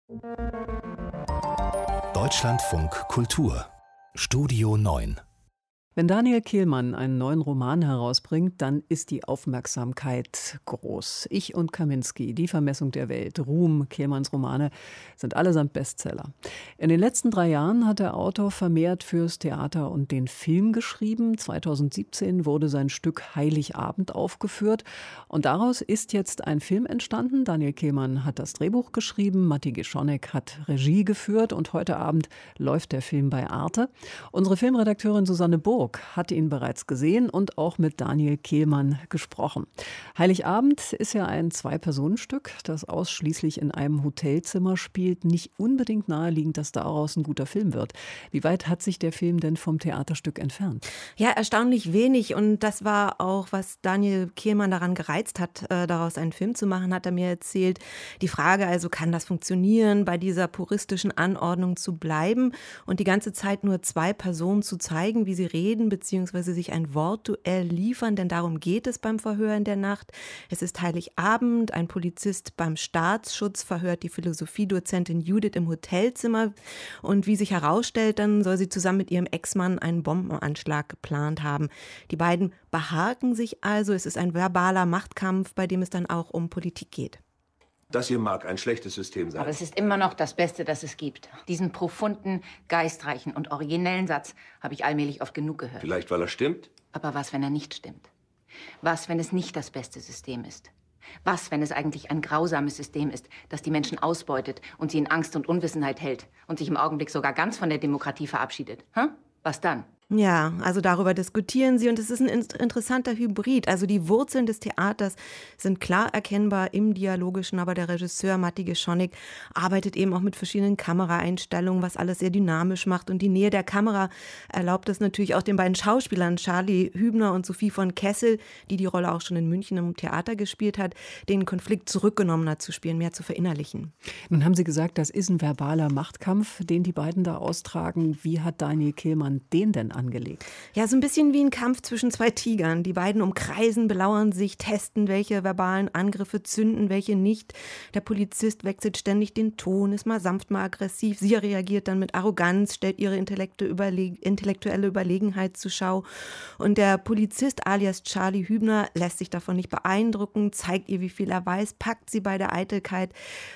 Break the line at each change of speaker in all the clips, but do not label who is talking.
Deutschlandfunk Kultur Studio 9.
Wenn Daniel Kehlmann einen neuen Roman herausbringt, dann ist die Aufmerksamkeit groß. Ich und Kaminski, Die Vermessung der Welt, Ruhm, Kehlmanns Romane sind allesamt Bestseller. In den letzten 3 Jahren hat der Autor vermehrt fürs Theater und den Film geschrieben. 2017 wurde sein Stück Heiligabend aufgeführt. Und daraus ist jetzt ein Film entstanden. Daniel Kehlmann hat das Drehbuch geschrieben, Matti Geschonek hat Regie geführt und heute Abend läuft der Film bei Arte. Unsere Filmredakteurin Susanne Burg hat ihn bereits gesehen und auch mit Daniel Kehlmann gesprochen. Heiligabend ist ja ein 2-Personen-Stück, das ausschließlich in einem Hotelzimmer spielt. Nicht unbedingt naheliegend, dass daraus ein guter Film wird. Wie weit hat sich der Film denn vom Theaterstück entfernt?
Ja, erstaunlich wenig. Und das war auch, was Daniel Kehlmann daran gereizt hat, daraus einen Film zu machen, hat er mir erzählt. Die Frage also, kann das funktionieren, bei dieser puristischen Anordnung zu bleiben und die ganze Zeit nur 2 Personen zu zeigen, wie sie reden, beziehungsweise sich ein Wortduell liefern, denn darum geht es beim Verhör in der Nacht. Es ist Heiligabend, ein Polizist beim Staatsschutz verhört die Philosophiedozentin Judith im Hotelzimmer und wie sich herausstellt, dann soll sie zusammen mit ihrem Ex-Mann einen Bombenanschlag geplant haben. Die beiden behaken sich also, es ist ein verbaler Machtkampf, bei dem es dann auch um Politik geht.
Das hier mag ein schlechtes System sein.
Aber es ist immer noch das Beste, das es gibt. Diesen profunden, geistreichen und originellen Satz habe ich allmählich oft genug gehört.
Vielleicht, weil er stimmt?
Aber was, wenn er nicht stimmt? Was, wenn es nicht das beste System ist? Was, wenn es eigentlich ein grausames System ist, das die Menschen ausbeutet und sie in Angst und Unwissenheit hält und sich im Augenblick sogar ganz von der Demokratie verabschiedet? Was dann?
Ja, also darüber diskutieren sie und es ist ein interessanter Hybrid. Also die Wurzeln des Theaters sind klar erkennbar im Dialogischen, aber der Regisseur Matti Geschonek arbeitet eben auch mit verschiedenen Kameraeinstellungen, was alles sehr dynamisch macht und die Nähe der Kamera erlaubt es natürlich auch den beiden Schauspielern Charlie Hübner und Sophie von Kessel, die Rolle auch schon in München im Theater gespielt hat, den Konflikt zurückgenommener zu spielen, mehr zu verinnerlichen.
Nun haben Sie gesagt, das ist ein verbaler Machtkampf, den die beiden da austragen. Wie hat Daniel Kehlmann den denn angelegt?
Ja, so ein bisschen wie ein Kampf zwischen 2 Tigern. Die beiden umkreisen, belauern sich, testen, welche verbalen Angriffe zünden, welche nicht. Der Polizist wechselt ständig den Ton, ist mal sanft, mal aggressiv. Sie reagiert dann mit Arroganz, stellt ihre intellektuelle Überlegenheit zur Schau. Und der Polizist alias Charlie Hübner lässt sich davon nicht beeindrucken, zeigt ihr, wie viel er weiß, packt sie bei der Eitelkeit.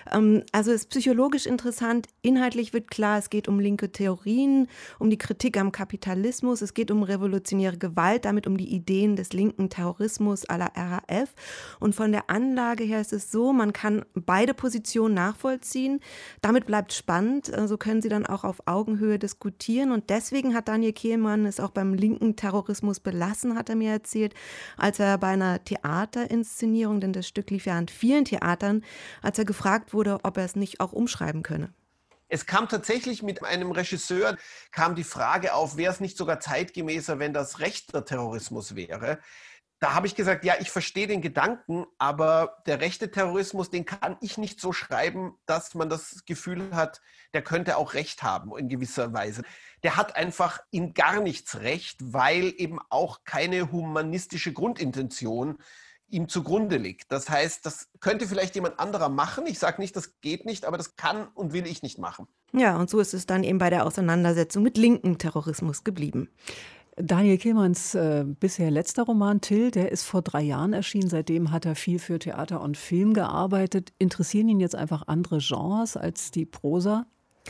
Also ist psychologisch interessant. Inhaltlich wird klar, es geht um linke Theorien, um die Kritik am Kapitalismus. Es geht um revolutionäre Gewalt, damit um die Ideen des linken Terrorismus à la RAF. Und von der Anlage her ist es so, man kann beide Positionen nachvollziehen. Damit bleibt spannend, so können sie dann auch auf Augenhöhe diskutieren. Und deswegen hat Daniel Kehlmann es auch beim linken Terrorismus belassen, hat er mir erzählt, als er bei einer Theaterinszenierung, denn das Stück lief ja an vielen Theatern, als er gefragt wurde, ob er es nicht auch umschreiben könne.
Es kam tatsächlich mit einem Regisseur, kam die Frage auf, wäre es nicht sogar zeitgemäßer, wenn das rechter Terrorismus wäre? Da habe ich gesagt, ja, ich verstehe den Gedanken, aber der rechte Terrorismus, den kann ich nicht so schreiben, dass man das Gefühl hat, der könnte auch Recht haben in gewisser Weise. Der hat einfach in gar nichts Recht, weil eben auch keine humanistische Grundintention ihm zugrunde liegt. Das heißt, das könnte vielleicht jemand anderer machen. Ich sage nicht, das geht nicht, aber das kann und will ich nicht machen.
Ja, und so ist es dann eben bei der Auseinandersetzung mit linkem Terrorismus geblieben.
Daniel Kehlmanns bisher letzter Roman Till, der ist vor 3 Jahren erschienen. Seitdem hat er viel für Theater und Film gearbeitet. Interessieren ihn jetzt einfach andere Genres als die Prosa?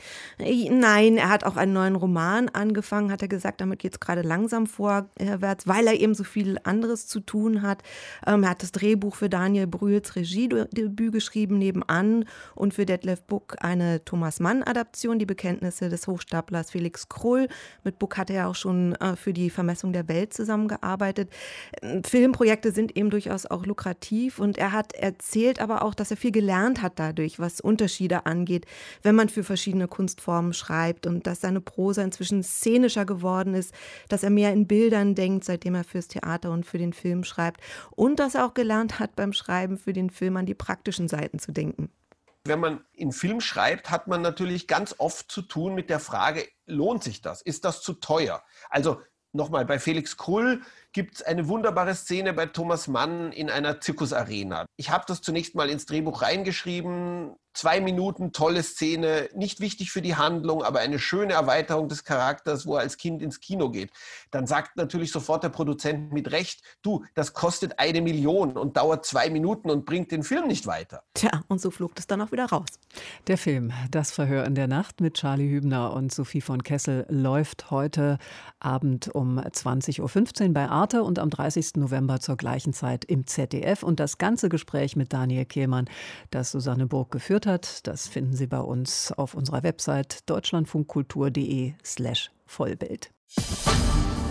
Nein, er hat auch einen neuen Roman angefangen, hat er gesagt, damit geht es gerade langsam vorwärts, weil er eben so viel anderes zu tun hat. Er hat das Drehbuch für Daniel Brühls Regiedebüt geschrieben, nebenan, und für Detlef Buck eine Thomas-Mann-Adaption, die Bekenntnisse des Hochstaplers Felix Krull. Mit Buck hat er auch schon für die Vermessung der Welt zusammengearbeitet. Filmprojekte sind eben durchaus auch lukrativ und er hat erzählt aber auch, dass er viel gelernt hat dadurch, was Unterschiede angeht, wenn man für verschiedene Kunstformen schreibt und dass seine Prosa inzwischen szenischer geworden ist, dass er mehr in Bildern denkt, seitdem er fürs Theater und für den Film schreibt und dass er auch gelernt hat, beim Schreiben für den Film an die praktischen Seiten zu denken.
Wenn man in Film schreibt, hat man natürlich ganz oft zu tun mit der Frage, lohnt sich das? Ist das zu teuer? Also nochmal, bei Felix Krull gibt es eine wunderbare Szene bei Thomas Mann in einer Zirkusarena. Ich habe das zunächst mal ins Drehbuch reingeschrieben, 2 Minuten, tolle Szene, nicht wichtig für die Handlung, aber eine schöne Erweiterung des Charakters, wo er als Kind ins Kino geht. Dann sagt natürlich sofort der Produzent mit Recht, du, das kostet 1 Million und dauert 2 Minuten und bringt den Film nicht weiter.
Tja, und so flog es dann auch wieder raus.
Der Film Das Verhör in der Nacht mit Charlie Hübner und Sophie von Kessel läuft heute Abend um 20.15 Uhr bei Arte und am 30. November zur gleichen Zeit im ZDF. Und das ganze Gespräch mit Daniel Kehlmann, das Susanne Burg geführt hat, das finden Sie bei uns auf unserer Website deutschlandfunkkultur.de/Vollbild.